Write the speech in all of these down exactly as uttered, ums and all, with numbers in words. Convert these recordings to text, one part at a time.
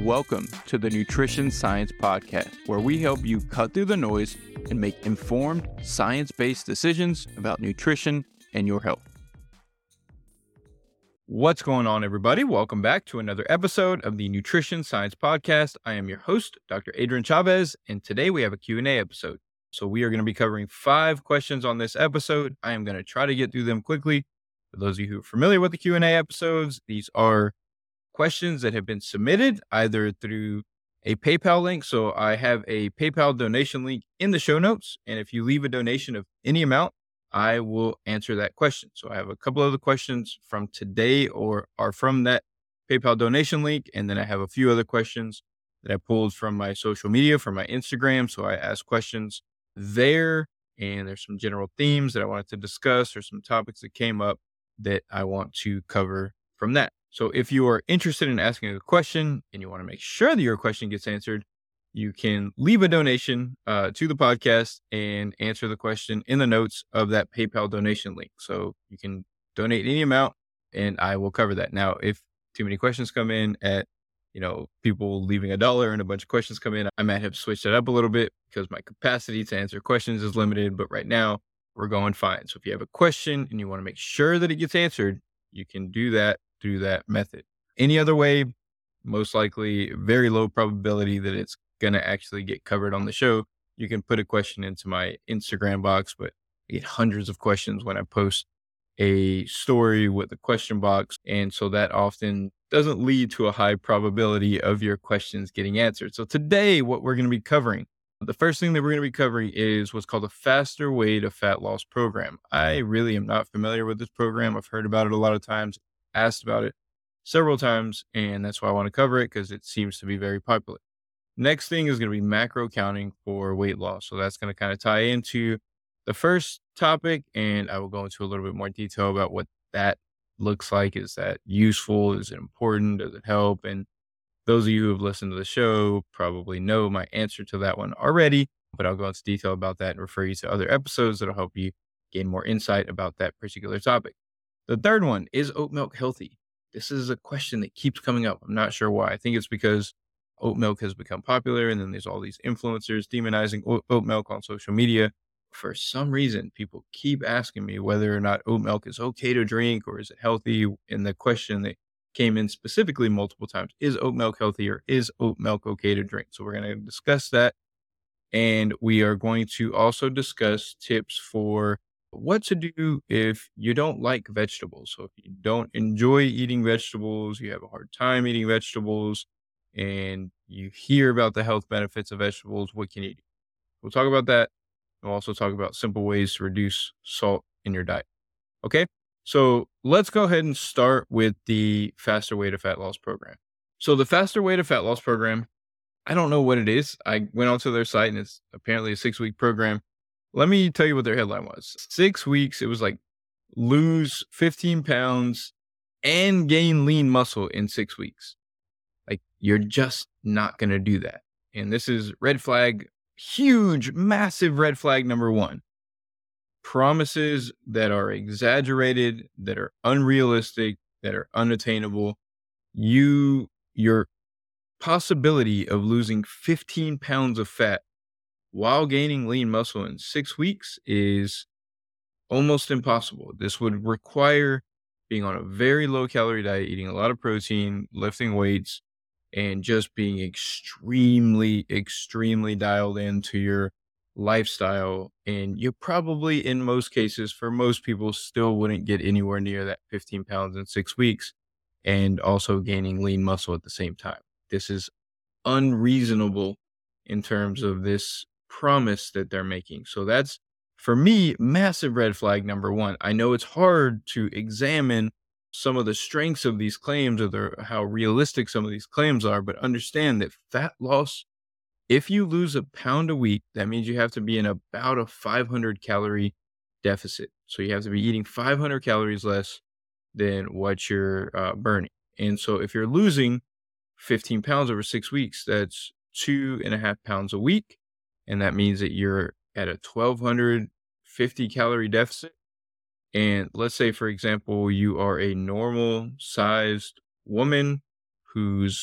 Welcome to the Nutrition Science Podcast, where we help you cut through the noise and make informed, science-based decisions about nutrition and your health. What's going on, everybody? Welcome back to another episode of the Nutrition Science Podcast. I am your host, Doctor Adrian Chavez, and today we have a Q and A episode. So we are going to be covering five questions on this episode. I am going to try to get through them quickly. For those of you who are familiar with the Q and A episodes, these are questions that have been submitted either through a PayPal link. So I have a PayPal donation link in the show notes. And if you leave a donation of any amount, I will answer that question. So I have a couple of the questions from today or are from that PayPal donation link. And then I have a few other questions that I pulled from my social media, from my Instagram. So I ask questions there, and there's some general themes that I wanted to discuss or some topics that came up that I want to cover from that. So if you are interested in asking a question and you want to make sure that your question gets answered, you can leave a donation uh, to the podcast and answer the question in the notes of that PayPal donation link. So you can donate any amount and I will cover that. Now, if too many questions come in at, you know, people leaving a dollar and a bunch of questions come in, I might have switched it up a little bit because my capacity to answer questions is limited. But right now we're going fine. So if you have a question and you want to make sure that it gets answered, you can do that through that method. Any other way, most likely very low probability that it's going to actually get covered on the show. You can put a question into my Instagram box, but I get hundreds of questions when I post a story with a question box. And so that often doesn't lead to a high probability of your questions getting answered. So today, what we're going to be covering, the first thing that we're going to be covering is what's called a Faster Way to Fat Loss program. I really am not familiar with this program. I've heard about it a lot of times, asked about it several times, and that's why I want to cover it because it seems to be very popular. Next thing is going to be macro counting for weight loss. So that's going to kind of tie into the first topic, and I will go into a little bit more detail about what that looks like. Is that useful? Is it important? Does it help? And those of you who have listened to the show probably know my answer to that one already, but I'll go into detail about that and refer you to other episodes that'll help you gain more insight about that particular topic. The third one, is oat milk healthy? This is a question that keeps coming up. I'm not sure why. I think it's because oat milk has become popular, and then there's all these influencers demonizing oat milk on social media. For some reason, people keep asking me whether or not oat milk is okay to drink or is it healthy. And the question that came in specifically multiple times, is oat milk healthy or is oat milk okay to drink? So we're going to discuss that. And we are going to also discuss tips for what to do if you don't like vegetables. So if you don't enjoy eating vegetables, you have a hard time eating vegetables, and you hear about the health benefits of vegetables, what can you do? We'll talk about that. We'll also talk about simple ways to reduce salt in your diet. Okay, so let's go ahead and start with the Faster Way to Fat Loss program. So the Faster Way to Fat Loss program, I don't know what it is. I went onto their site and it's apparently a six-week program. Let me tell you what their headline was. Six weeks, it was like lose fifteen pounds and gain lean muscle in six weeks. Like, you're just not going to do that. And this is red flag, huge, massive red flag number one. Promises that are exaggerated, that are unrealistic, that are unattainable. You, your possibility of losing fifteen pounds of fat while gaining lean muscle in six weeks is almost impossible. This would require being on a very low calorie diet, eating a lot of protein, lifting weights, and just being extremely, extremely dialed into your lifestyle. And you probably, in most cases, for most people, still wouldn't get anywhere near that fifteen pounds in six weeks and also gaining lean muscle at the same time. This is unreasonable in terms of this promise that they're making. So that's, for me, massive red flag number one. I know it's hard to examine some of the strengths of these claims or the, how realistic some of these claims are, but understand that fat loss, if you lose a pound a week, that means you have to be in about a five hundred calorie deficit. So you have to be eating five hundred calories less than what you're uh, burning. And so if you're losing fifteen pounds over six weeks, that's two and a half pounds a week. And that means that you're at a twelve fifty calorie deficit. And let's say, for example, you are a normal sized woman who's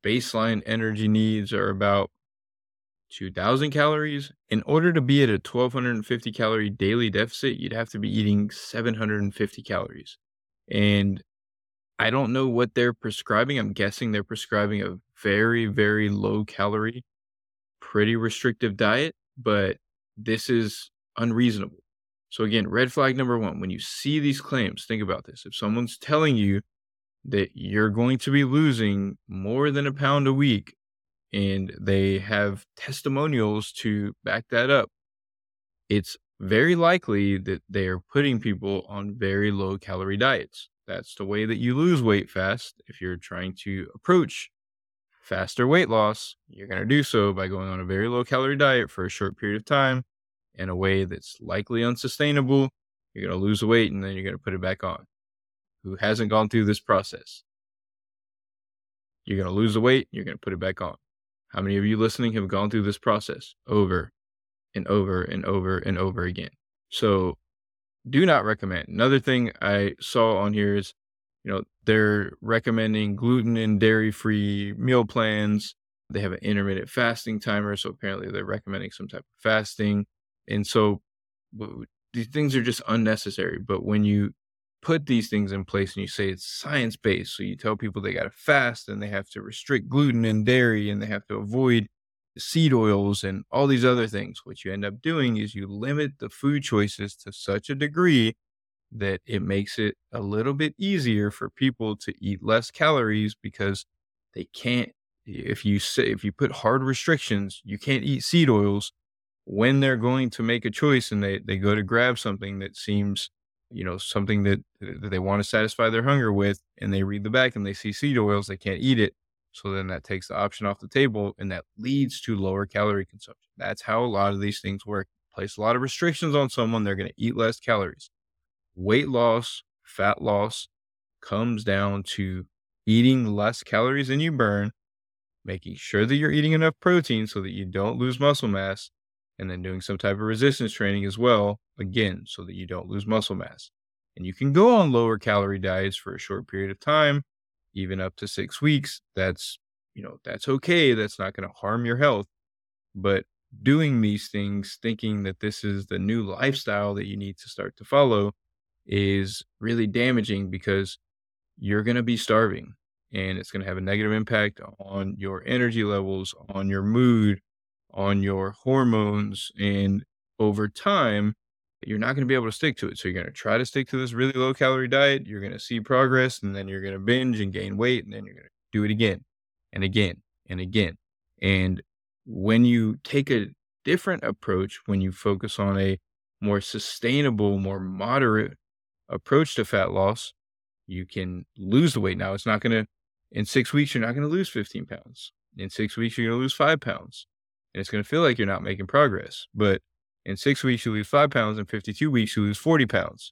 baseline energy needs are about two thousand calories. In order to be at a twelve fifty calorie daily deficit, you'd have to be eating seven hundred fifty calories. And I don't know what they're prescribing. I'm guessing they're prescribing a very, very low calorie, pretty restrictive diet, but this is unreasonable. So again, red flag number one, when you see these claims, think about this. If someone's telling you that you're going to be losing more than a pound a week and they have testimonials to back that up, it's very likely that they are putting people on very low calorie diets. That's the way that you lose weight fast. If you're trying to approach faster weight loss, you're going to do so by going on a very low calorie diet for a short period of time in a way that's likely unsustainable. You're going to lose the weight and then you're going to put it back on. Who hasn't gone through this process? You're going to lose the weight, you're going to put it back on. How many of you listening have gone through this process over and over and over and over again? So do not recommend. Another thing I saw on here is, you know, they're recommending gluten and dairy-free meal plans. They have an intermittent fasting timer, so apparently they're recommending some type of fasting. And so w- these things are just unnecessary. But when you put these things in place and you say it's science-based, so you tell people they got to fast and they have to restrict gluten and dairy and they have to avoid seed oils and all these other things, what you end up doing is you limit the food choices to such a degree that it makes it a little bit easier for people to eat less calories because they can't, if you say, if you put hard restrictions, you can't eat seed oils when they're going to make a choice and they, they go to grab something that seems, you know, something that, that they want to satisfy their hunger with, and they read the back and they see seed oils, they can't eat it. So then that takes the option off the table and that leads to lower calorie consumption. That's how a lot of these things work. Place a lot of restrictions on someone, they're going to eat less calories. Weight loss, fat loss comes down to eating less calories than you burn, making sure that you're eating enough protein so that you don't lose muscle mass, and then doing some type of resistance training as well, again, so that you don't lose muscle mass. And you can go on lower calorie diets for a short period of time, even up to six weeks. That's, you know, that's okay. That's not going to harm your health. But doing these things, thinking that this is the new lifestyle that you need to start to follow, is really damaging because you're going to be starving and it's going to have a negative impact on your energy levels, on your mood, on your hormones. And over time, you're not going to be able to stick to it. So you're going to try to stick to this really low calorie diet. You're going to see progress and then you're going to binge and gain weight. And then you're going to do it again and again and again. And when you take a different approach, when you focus on a more sustainable, more moderate approach to fat loss, you can lose the weight. Now, it's not going to, in six weeks, you're not going to lose fifteen pounds. In six weeks, you're going to lose five pounds. And it's going to feel like you're not making progress. But in six weeks, you lose five pounds. In fifty-two weeks, you lose forty pounds.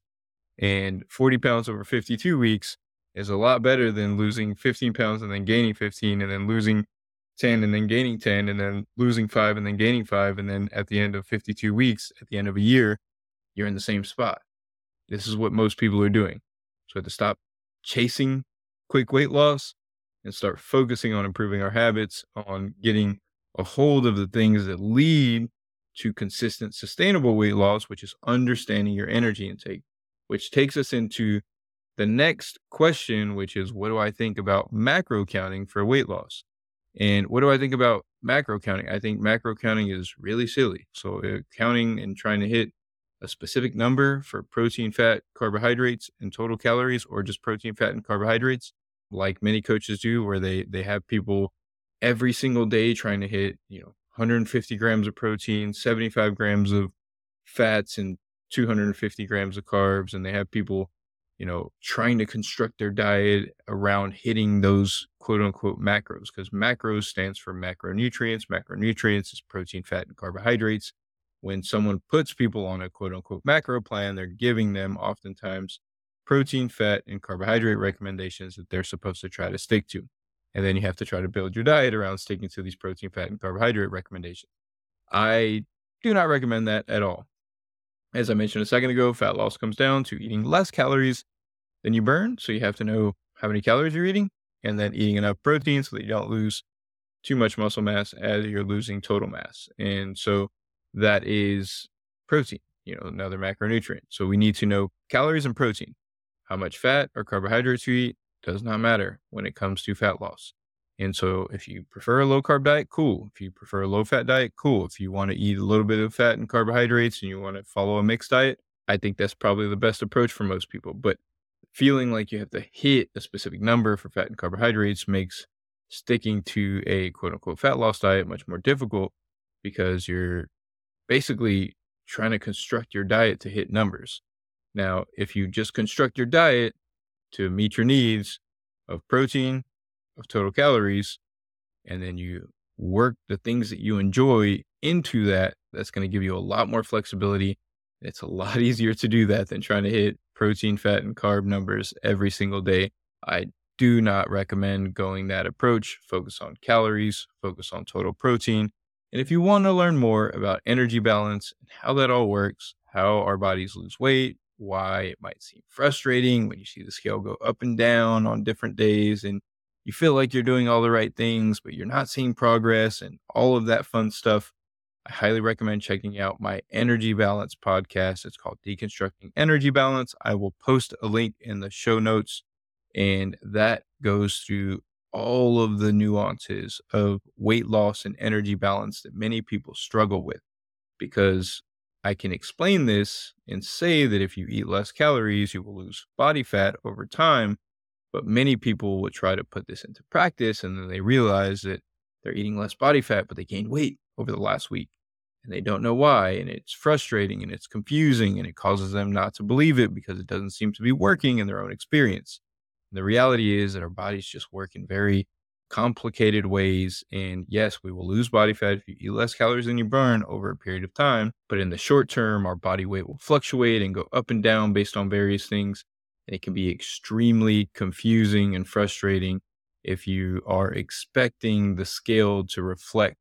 And forty pounds over fifty-two weeks is a lot better than losing fifteen pounds and then gaining fifteen and then losing ten and then gaining ten and then losing five and then gaining five. And then at the end of fifty-two weeks, at the end of a year, you're in the same spot. This is what most people are doing. So we have to stop chasing quick weight loss and start focusing on improving our habits, on getting a hold of the things that lead to consistent, sustainable weight loss, which is understanding your energy intake, which takes us into the next question, which is, what do I think about macro counting for weight loss? And what do I think about macro counting? I think macro counting is really silly. So uh, counting and trying to hit a specific number for protein, fat, carbohydrates, and total calories, or just protein, fat, and carbohydrates, like many coaches do, where they they have people every single day trying to hit, you know, one hundred fifty grams of protein, seventy-five grams of fats, and two hundred fifty grams of carbs. And they have people, you know, trying to construct their diet around hitting those quote unquote macros, because macros stands for macronutrients. Macronutrients is protein, fat, and carbohydrates. When someone puts people on a quote unquote macro plan, they're giving them oftentimes protein, fat, and carbohydrate recommendations that they're supposed to try to stick to. And then you have to try to build your diet around sticking to these protein, fat, and carbohydrate recommendations. I do not recommend that at all. As I mentioned a second ago, fat loss comes down to eating less calories than you burn. So you have to know how many calories you're eating and then eating enough protein so that you don't lose too much muscle mass as you're losing total mass. And so that is protein, you know, another macronutrient. So we need to know calories and protein. How much fat or carbohydrates you eat does not matter when it comes to fat loss. And so if you prefer a low carb diet, cool. If you prefer a low fat diet, cool. If you want to eat a little bit of fat and carbohydrates and you want to follow a mixed diet, I think that's probably the best approach for most people. But feeling like you have to hit a specific number for fat and carbohydrates makes sticking to a quote unquote fat loss diet much more difficult, because you're basically trying to construct your diet to hit numbers. Now, if you just construct your diet to meet your needs of protein, of total calories, and then you work the things that you enjoy into that, that's going to give you a lot more flexibility. It's a lot easier to do that than trying to hit protein, fat, and carb numbers every single day. I do not recommend going that approach. Focus on calories, focus on total protein. And if you want to learn more about energy balance and how that all works, how our bodies lose weight, why it might seem frustrating when you see the scale go up and down on different days and you feel like you're doing all the right things, but you're not seeing progress and all of that fun stuff, I highly recommend checking out my Energy Balance podcast. It's called Deconstructing Energy Balance. I will post a link in the show notes, and that goes through all of the nuances of weight loss and energy balance that many people struggle with, because I can explain this and say that if you eat less calories, you will lose body fat over time. But many people will try to put this into practice, and then they realize that they're eating less body fat, but they gained weight over the last week and they don't know why. And it's frustrating and it's confusing and it causes them not to believe it because it doesn't seem to be working in their own experience. And the reality is that our bodies just work in very complicated ways. And yes, we will lose body fat if you eat less calories than you burn over a period of time. But in the short term, our body weight will fluctuate and go up and down based on various things. And it can be extremely confusing and frustrating if you are expecting the scale to reflect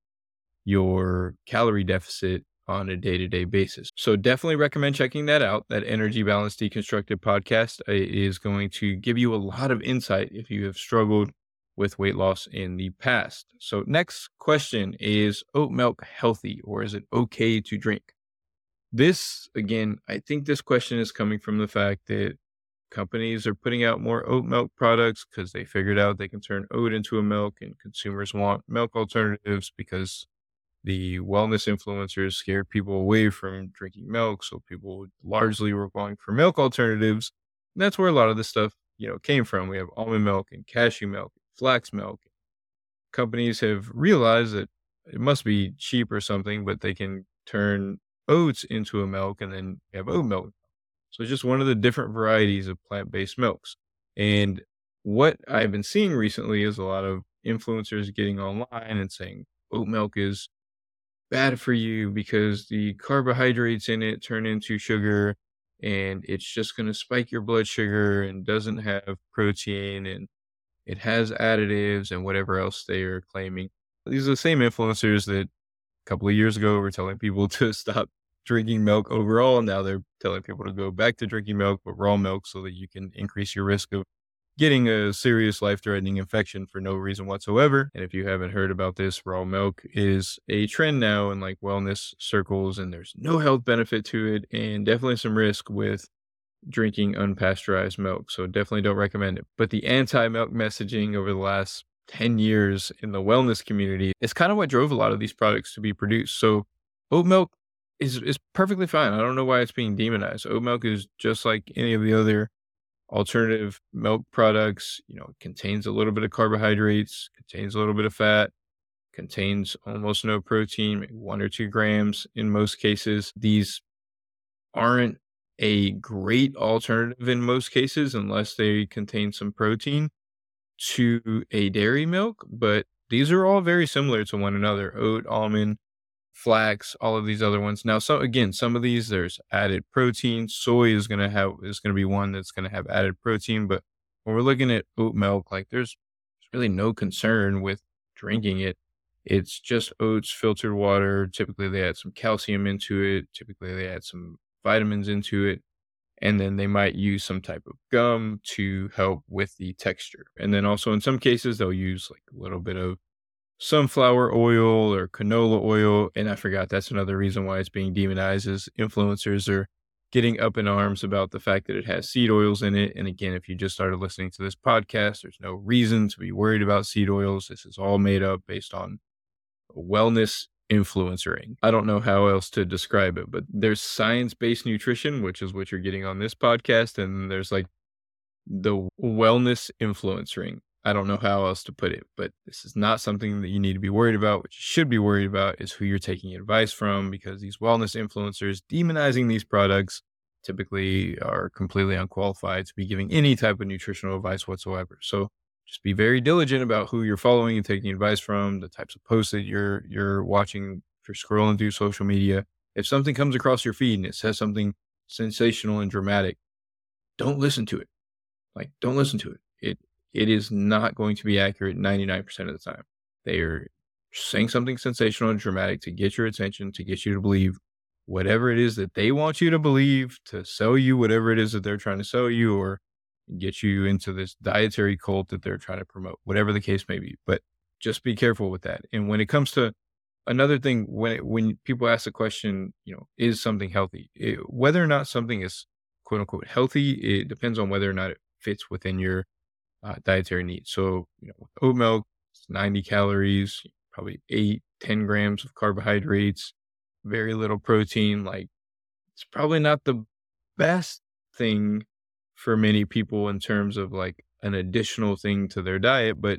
your calorie deficit on a day-to-day basis. So definitely recommend checking that out. That Energy Balance Deconstructed podcast is going to give you a lot of insight if you have struggled with weight loss in the past. So next question, is oat milk healthy, or is it okay to drink? This, again, I think this question is coming from the fact that companies are putting out more oat milk products because they figured out they can turn oat into a milk, and consumers want milk alternatives because the wellness influencers scared people away from drinking milk. So people largely were going for milk alternatives. And that's where a lot of this stuff, you know, came from. We have almond milk and cashew milk, flax milk. Companies have realized that it must be cheap or something, but they can turn oats into a milk, and then you have oat milk. So it's just one of the different varieties of plant-based milks. And what I've been seeing recently is a lot of influencers getting online and saying oat milk is bad for you because the carbohydrates in it turn into sugar, and it's just going to spike your blood sugar and doesn't have protein, and it has additives and whatever else they are claiming. These are the same influencers that a couple of years ago were telling people to stop drinking milk overall. Now they're telling people to go back to drinking milk, but raw milk, so that you can increase your risk of getting a serious life-threatening infection for no reason whatsoever. And if you haven't heard about this, raw milk is a trend now in like wellness circles, and there's no health benefit to it, and definitely some risk with drinking unpasteurized milk. So definitely don't recommend it. But the anti-milk messaging over the last ten years in the wellness community is kind of what drove a lot of these products to be produced. So oat milk is, is perfectly fine. I don't know why it's being demonized. Oat milk is just like any of the other alternative milk products. You know, it contains a little bit of carbohydrates, contains a little bit of fat, contains almost no protein, maybe one or two grams in most cases. These aren't a great alternative in most cases unless they contain some protein to a dairy milk, but these are all very similar to one another: oat, almond, flax, all of these other ones. Now, so again, some of these there's added protein. Soy is going to have is going to be one that's going to have added protein, but when we're looking at oat milk, like there's really no concern with drinking it. It's just oats, filtered water. Typically they add some calcium into it. Typically they add some vitamins into it. And then they might use some type of gum to help with the texture. And then also in some cases, they'll use like a little bit of sunflower oil or canola oil. And I forgot that's another reason why it's being demonized is influencers are getting up in arms about the fact that it has seed oils in it. And again, if you just started listening to this podcast, there's no reason to be worried about seed oils. This is all made up based on wellness influencering. I don't know how else to describe it, but there's science-based nutrition, which is what you're getting on this podcast. And there's like the wellness influencering. I don't know how else to put it, but this is not something that you need to be worried about. What you should be worried about is who you're taking advice from, because these wellness influencers demonizing these products typically are completely unqualified to be giving any type of nutritional advice whatsoever. So just be very diligent about who you're following and taking advice from, the types of posts that you're you're watching, if you're scrolling through social media. If something comes across your feed and it says something sensational and dramatic, don't listen to it. Like, don't listen to it. It it is not going to be accurate ninety-nine percent of the time. They are saying something sensational and dramatic to get your attention, to get you to believe whatever it is that they want you to believe, to sell you whatever it is that they're trying to sell you, or get you into this dietary cult that they're trying to promote, whatever the case may be. But just be careful with that. And when it comes to another thing, when it, when people ask the question, you know, is something healthy? It, whether or not something is quote unquote healthy, it depends on whether or not it fits within your uh, dietary needs. So, you know, with oat milk, it's ninety calories, probably eight, ten grams of carbohydrates, very little protein. Like, it's probably not the best thing for many people in terms of like an additional thing to their diet, but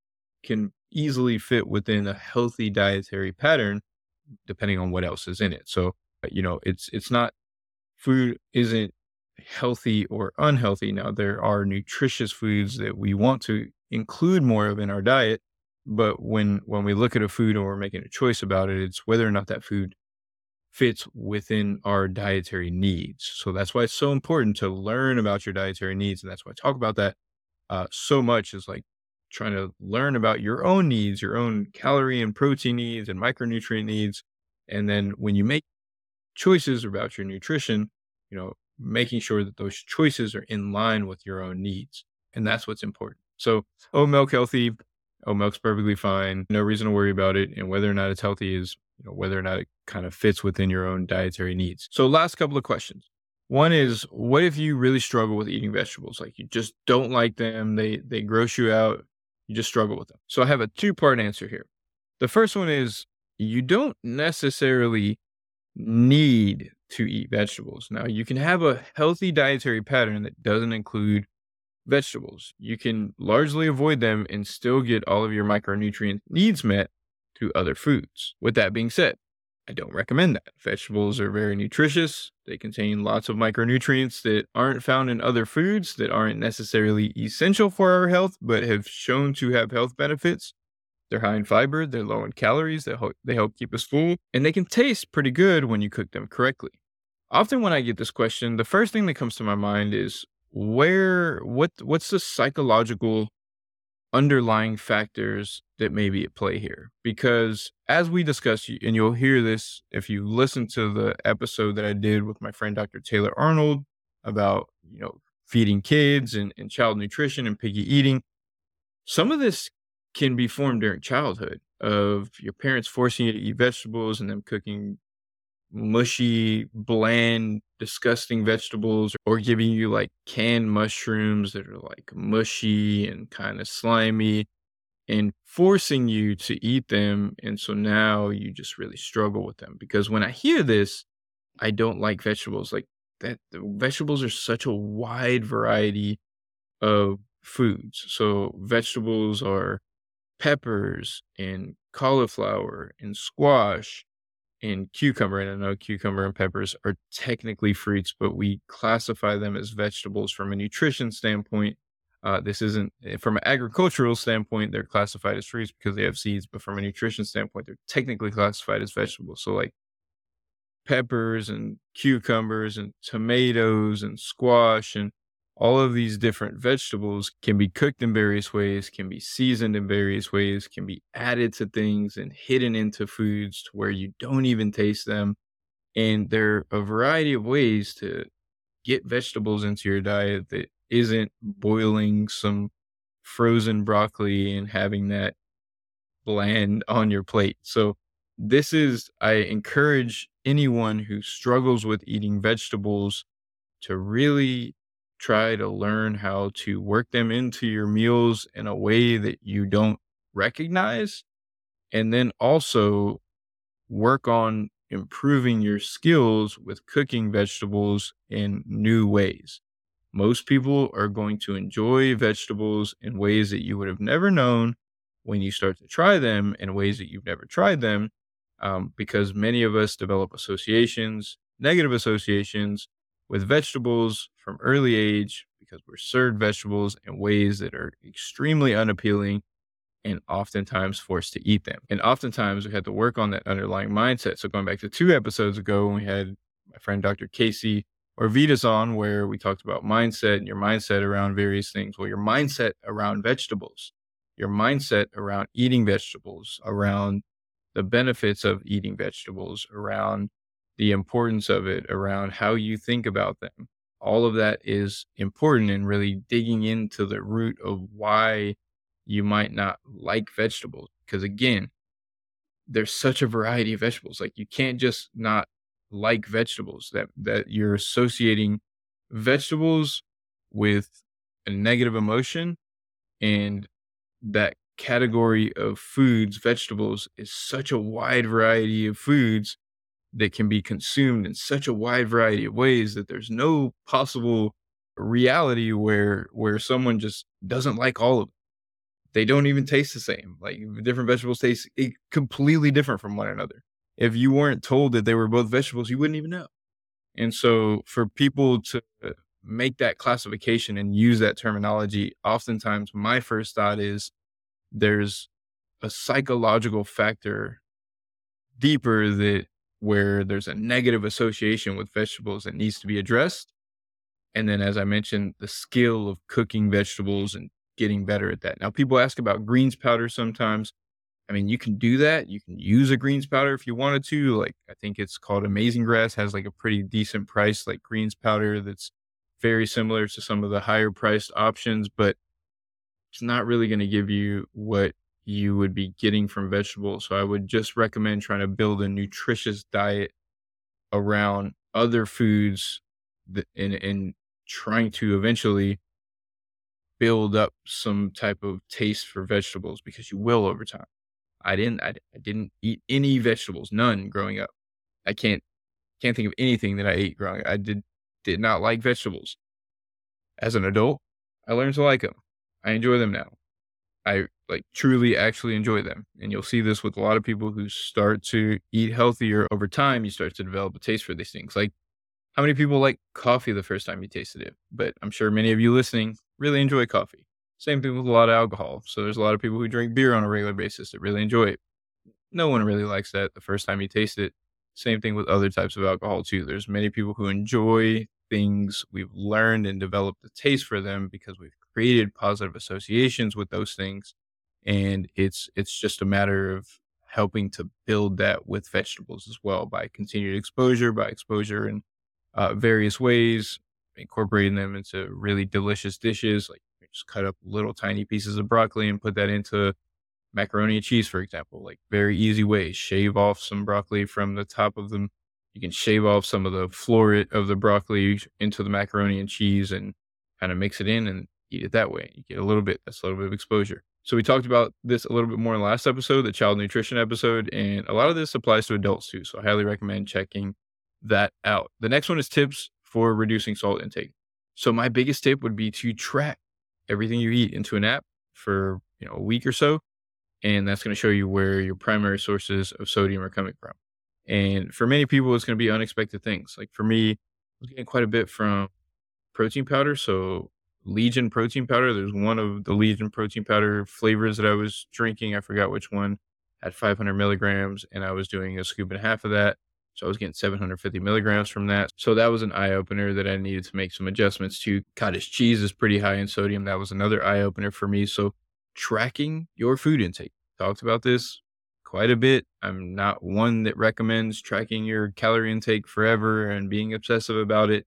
can easily fit within a healthy dietary pattern depending on what else is in it. So, you know, it's it's not, food isn't healthy or unhealthy. Now, there are nutritious foods that we want to include more of in our diet, but when when we look at a food and we're making a choice about it, it's whether or not that food fits within our dietary needs. So that's why it's so important to learn about your dietary needs. And that's why I talk about that uh, so much, is like trying to learn about your own needs, your own calorie and protein needs and micronutrient needs. And then when you make choices about your nutrition, you know, making sure that those choices are in line with your own needs. And that's what's important. So oat milk healthy, oat milk's perfectly fine. No reason to worry about it. And whether or not it's healthy is, you know, whether or not it kind of fits within your own dietary needs. So last couple of questions. One is, what if you really struggle with eating vegetables? Like, you just don't like them. They, they gross you out. You just struggle with them. So I have a two part answer here. The first one is, you don't necessarily need to eat vegetables. Now, you can have a healthy dietary pattern that doesn't include vegetables. You can largely avoid them and still get all of your micronutrient needs met through other foods. With that being said, I don't recommend that. Vegetables are very nutritious. They contain lots of micronutrients that aren't found in other foods, that aren't necessarily essential for our health, but have shown to have health benefits. They're high in fiber, they're low in calories, they help, they help keep us full, and they can taste pretty good when you cook them correctly. Often when I get this question, the first thing that comes to my mind is, where, what, what's the psychological underlying factors that may be at play here? Because as we discussed, and you'll hear this if you listen to the episode that I did with my friend Doctor Taylor Arnold about, you know, feeding kids and, and child nutrition and picky eating, some of this can be formed during childhood, of your parents forcing you to eat vegetables and them cooking mushy, bland, disgusting vegetables, or giving you like canned mushrooms that are like mushy and kind of slimy and forcing you to eat them. And so now you just really struggle with them. Because when I hear this, I don't like vegetables. Like, that, the vegetables are such a wide variety of foods. So vegetables are peppers and cauliflower and squash and cucumber. And I know cucumber and peppers are technically fruits, but we classify them as vegetables from a nutrition standpoint. Uh, this isn't, from an agricultural standpoint, they're classified as fruits because they have seeds, but from a nutrition standpoint, they're technically classified as vegetables. So like peppers and cucumbers and tomatoes and squash and all of these different vegetables can be cooked in various ways, can be seasoned in various ways, can be added to things and hidden into foods to where you don't even taste them. And there are a variety of ways to get vegetables into your diet that isn't boiling some frozen broccoli and having that bland on your plate. So this is I encourage anyone who struggles with eating vegetables to really try to learn how to work them into your meals in a way that you don't recognize, and then also work on improving your skills with cooking vegetables in new ways. Most people are going to enjoy vegetables in ways that you would have never known when you start to try them in ways that you've never tried them, um, because many of us develop associations, negative associations with vegetables from early age because we're served vegetables in ways that are extremely unappealing and oftentimes forced to eat them. And oftentimes we had to work on that underlying mindset. So going back to two episodes ago, when we had my friend Doctor Casey Orvitas on, where we talked about mindset and your mindset around various things. Well, your mindset around vegetables, your mindset around eating vegetables, around the benefits of eating vegetables, around the importance of it, around how you think about them. All of that is important in really digging into the root of why you might not like vegetables. Because again, there's such a variety of vegetables. Like you can't just not like vegetables, that that you're associating vegetables with a negative emotion, and that category of foods, vegetables, is such a wide variety of foods that can be consumed in such a wide variety of ways that there's no possible reality where where someone just doesn't like all of them. They don't even taste the same. Like different vegetables taste i- completely different from one another. If you weren't told that they were both vegetables, you wouldn't even know. And so for people to make that classification and use that terminology, oftentimes my first thought is there's a psychological factor deeper that where there's a negative association with vegetables that needs to be addressed. And then, as I mentioned, the skill of cooking vegetables and getting better at that. Now, people ask about greens powder sometimes. I mean, you can do that. You can use a greens powder if you wanted to. Like, I think it's called Amazing Grass, has like a pretty decent price, like greens powder that's very similar to some of the higher priced options, but it's not really going to give you what you would be getting from vegetables. So I would just recommend trying to build a nutritious diet around other foods that, and, and trying to eventually build up some type of taste for vegetables, because you will over time. I didn't I, I didn't eat any vegetables, none growing up. I can't can't think of anything that I ate growing up. I did did not like vegetables. As an adult, I learned to like them. I enjoy them now. I like truly actually enjoy them. And you'll see this with a lot of people who start to eat healthier over time. You start to develop a taste for these things. Like, how many people like coffee the first time you tasted it? But I'm sure many of you listening really enjoy coffee. Same thing with a lot of alcohol. So there's a lot of people who drink beer on a regular basis that really enjoy it. No one really likes that the first time you taste it. Same thing with other types of alcohol too. There's many people who enjoy things. We've learned and developed a taste for them because we've created positive associations with those things. And it's it's just a matter of helping to build that with vegetables as well, by continued exposure, by exposure in uh, various ways, incorporating them into really delicious dishes. Like you just cut up little tiny pieces of broccoli and put that into macaroni and cheese, for example. Like very easy ways. Shave off some broccoli from the top of them. You can shave off some of the floret of the broccoli into the macaroni and cheese and kind of mix it in and eat it that way. You get a little bit, that's a little bit of exposure. So we talked about this a little bit more in the last episode, the child nutrition episode, and a lot of this applies to adults too. So I highly recommend checking that out. The next one is tips for reducing salt intake. So my biggest tip would be to track everything you eat into an app for, you know, a week or so. And that's going to show you where your primary sources of sodium are coming from. And for many people, it's going to be unexpected things. Like for me, I was getting quite a bit from protein powder. So Legion protein powder, there's one of the Legion protein powder flavors that I was drinking. I forgot which one, had five hundred milligrams, and I was doing a scoop and a half of that. So I was getting seven hundred fifty milligrams from that. So that was an eye opener that I needed to make some adjustments to. Cottage cheese is pretty high in sodium. That was another eye opener for me. So tracking your food intake. Talked about this quite a bit. I'm not one that recommends tracking your calorie intake forever and being obsessive about it.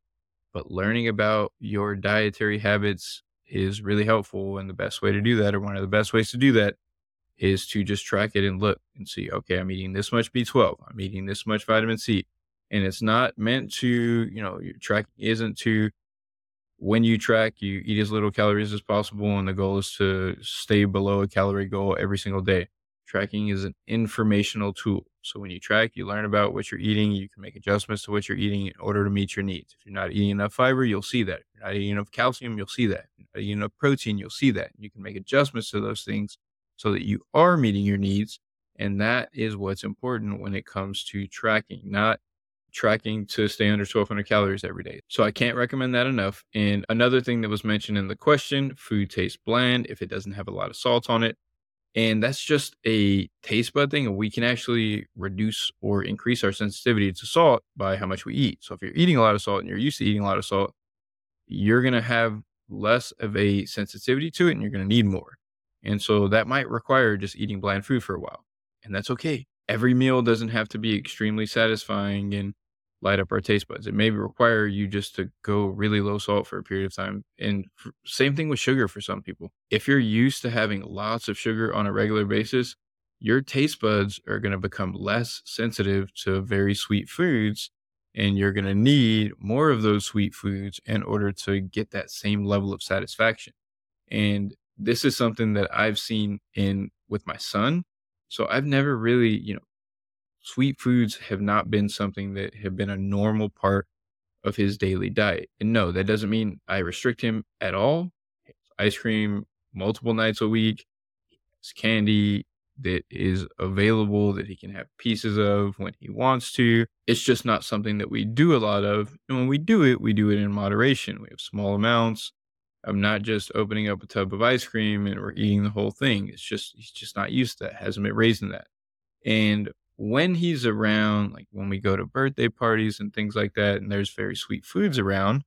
but learning about your dietary habits is really helpful. And the best way to do that, or one of the best ways to do that, is to just track it and look and see, okay, I'm eating this much B twelve, I'm eating this much vitamin C. And it's not meant to, you know, your tracking isn't to, when you track, you eat as little calories as possible. And the goal is to stay below a calorie goal every single day. Tracking is an informational tool. So when you track, you learn about what you're eating. You can make adjustments to what you're eating in order to meet your needs. If you're not eating enough fiber, you'll see that. If you're not eating enough calcium, you'll see that. If you're not eating enough protein, you'll see that. You can make adjustments to those things so that you are meeting your needs. And that is what's important when it comes to tracking, not tracking to stay under twelve hundred calories every day. So I can't recommend that enough. And another thing that was mentioned in the question, food tastes bland if it doesn't have a lot of salt on it. And that's just a taste bud thing. And we can actually reduce or increase our sensitivity to salt by how much we eat. So if you're eating a lot of salt and you're used to eating a lot of salt, you're going to have less of a sensitivity to it and you're going to need more. And so that might require just eating bland food for a while. And that's okay. Every meal doesn't have to be extremely satisfying and light up our taste buds. It may require you just to go really low salt for a period of time. And f- same thing with sugar for some people. If you're used to having lots of sugar on a regular basis, your taste buds are going to become less sensitive to very sweet foods. And you're going to need more of those sweet foods in order to get that same level of satisfaction. And this is something that I've seen in with my son. So I've never really, you know, sweet foods have not been something that have been a normal part of his daily diet. And no, that doesn't mean I restrict him at all. Ice cream multiple nights a week, it's candy that is available that he can have pieces of when he wants to. It's just not something that we do a lot of. And when we do it, we do it in moderation. We have small amounts. I'm not just opening up a tub of ice cream and we're eating the whole thing. It's just, he's just not used to that, hasn't been raised in that. And when he's around, like when we go to birthday parties and things like that, and there's very sweet foods around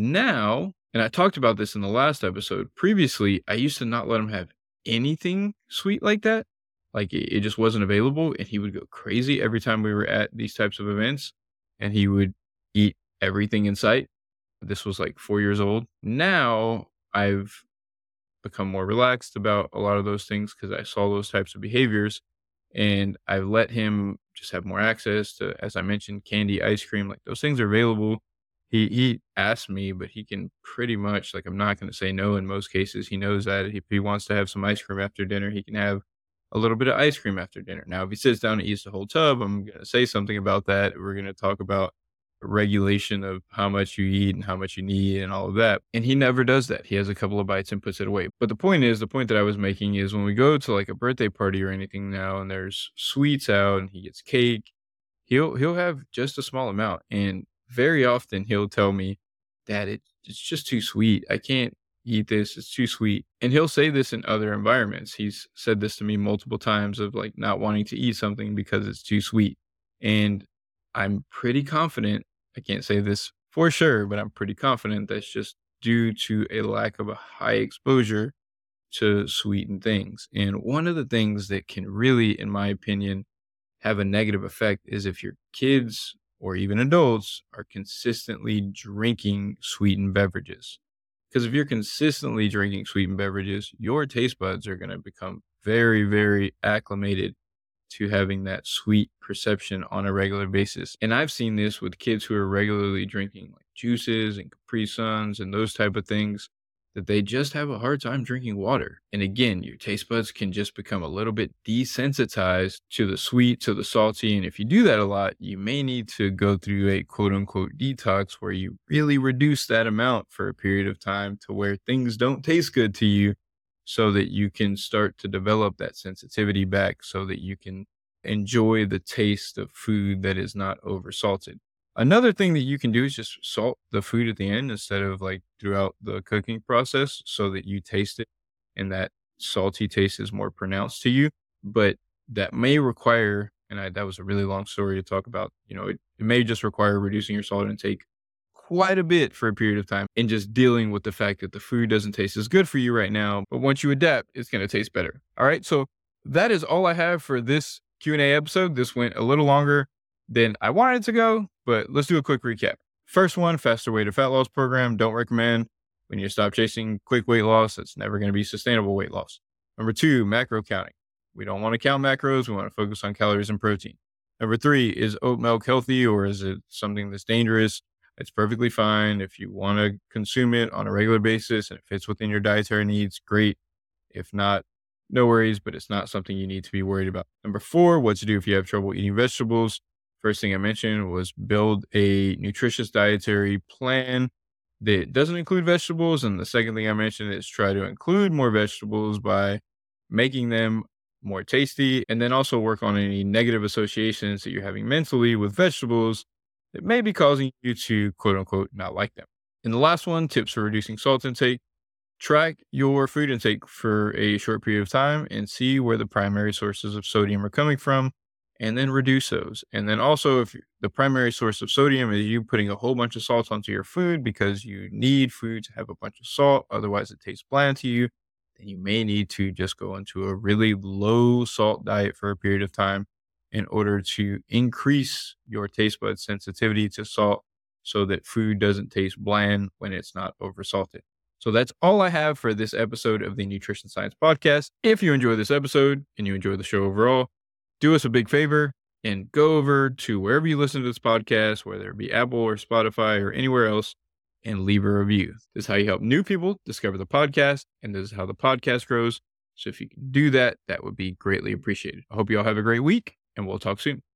now, and I talked about this in the last episode, previously, I used to not let him have anything sweet like that. Like it, it just wasn't available. And he would go crazy every time we were at these types of events and he would eat everything in sight. This was like four years old. Now I've become more relaxed about a lot of those things because I saw those types of behaviors. And I've let him just have more access to, as I mentioned, candy, ice cream, like those things are available. He he asked me, but he can pretty much, like, I'm not going to say no in most cases. He knows that if he wants to have some ice cream after dinner, he can have a little bit of ice cream after dinner. Now, if he sits down and eats the whole tub, I'm going to say something about that. We're going to talk about regulation of how much you eat and how much you need and all of that. And he never does that. He has a couple of bites and puts it away. But the point is, the point that I was making is when we go to like a birthday party or anything now and there's sweets out and he gets cake, he'll he'll have just a small amount. And very often he'll tell me, Dad, it, it's just too sweet. I can't eat this. It's too sweet. And he'll say this in other environments. He's said this to me multiple times of like not wanting to eat something because it's too sweet. And I'm pretty confident, I can't say this for sure, but I'm pretty confident that's just due to a lack of a high exposure to sweetened things. And one of the things that can really, in my opinion, have a negative effect is if your kids or even adults are consistently drinking sweetened beverages. Because if you're consistently drinking sweetened beverages, your taste buds are going to become very, very acclimated to having that sweet perception on a regular basis. And I've seen this with kids who are regularly drinking like juices and Capri Suns and those type of things, that they just have a hard time drinking water. And again, your taste buds can just become a little bit desensitized to the sweet, to the salty. And if you do that a lot, you may need to go through a quote unquote detox where you really reduce that amount for a period of time to where things don't taste good to you, so that you can start to develop that sensitivity back so that you can enjoy the taste of food that is not over salted. Another thing that you can do is just salt the food at the end instead of like throughout the cooking process so that you taste it and that salty taste is more pronounced to you. But that may require, and I, that was a really long story to talk about, you know, it, it may just require reducing your salt intake quite a bit for a period of time and just dealing with the fact that the food doesn't taste as good for you right now. But once you adapt, it's going to taste better. All right. So that is all I have for this Q and A episode. This went a little longer than I wanted it to go, but let's do a quick recap. First one, faster way to fat loss program. Don't recommend. We need to stop chasing quick weight loss. That's never going to be sustainable weight loss. Number two, macro counting. We don't want to count macros. We want to focus on calories and protein. Number three, is oat milk healthy or is it something that's dangerous? It's perfectly fine. If you want to consume it on a regular basis and it fits within your dietary needs, great. If not, no worries, but it's not something you need to be worried about. Number four, what to do if you have trouble eating vegetables. First thing I mentioned was build a nutritious dietary plan that doesn't include vegetables. And the second thing I mentioned is try to include more vegetables by making them more tasty, and then also work on any negative associations that you're having mentally with vegetables that may be causing you to quote unquote not like them. And the last one, tips for reducing salt intake. Track your food intake for a short period of time and see where the primary sources of sodium are coming from, and then reduce those. And then also, if the primary source of sodium is you putting a whole bunch of salt onto your food because you need food to have a bunch of salt, otherwise it tastes bland to you, then you may need to just go into a really low salt diet for a period of time in order to increase your taste bud sensitivity to salt so that food doesn't taste bland when it's not over salted. So that's all I have for this episode of the Nutrition Science Podcast. If you enjoy this episode and you enjoy the show overall, do us a big favor and go over to wherever you listen to this podcast, whether it be Apple or Spotify or anywhere else, and leave a review. This is how you help new people discover the podcast, and this is how the podcast grows. So if you can do that, that would be greatly appreciated. I hope you all have a great week, and we'll talk soon.